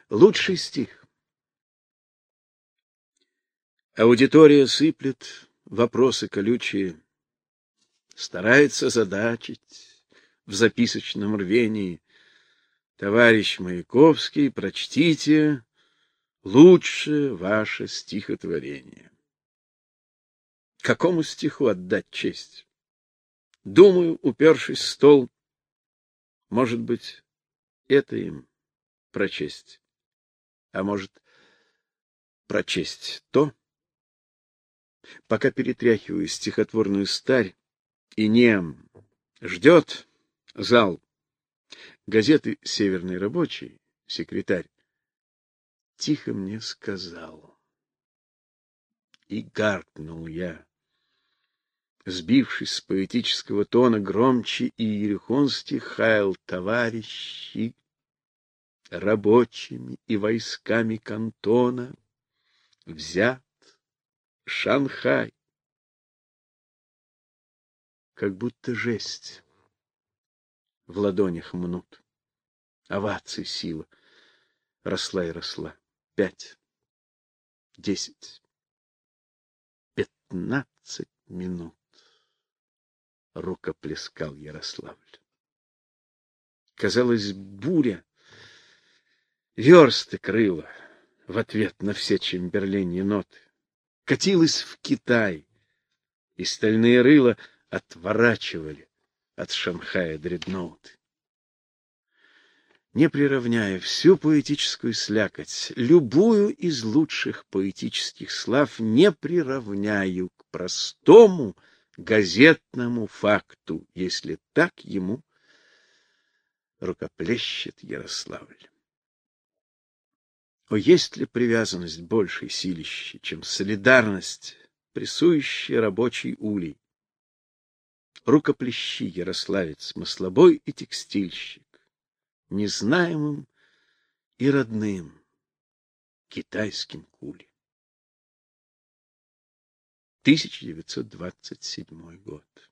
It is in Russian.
Лучший стих. Аудитория сыплет вопросы колючие, старается задачить в записочном рвении. Товарищ Маяковский, прочтите лучшее ваше стихотворение. Какому стиху отдать честь? Думаю, упершись в стол, может быть, это им прочесть, а может, прочесть то, пока перетряхиваю стихотворную старь, и нем ждет зал. Газеты «Северный рабочий», секретарь, тихо мне сказал. И гаркнул я, сбившись с поэтического тона, громче и иерихонски хаял: товарищи, рабочими и войсками кантона взят Шанхай. Как будто жесть в ладонях мнут. Оваций сила росла и росла. 5, 10, 15 минут рукоплескал Ярославль. Казалось, буря версты крыла в ответ на все Чемберленьи ноты. Катилась в Китай, и стальные рыла отворачивали от Шанхая дредноуты. Не приравняя всю поэтическую слякоть, любую из лучших поэтических слав не приравняю к простому газетному факту, если так ему рукоплещет Ярославль. О, есть ли привязанность большей силищи, чем солидарность, прессующая рабочий улей? Рукоплещи, ярославец, маслобой и текстильщик, незнаемым и родным китайским кули. 1927 год.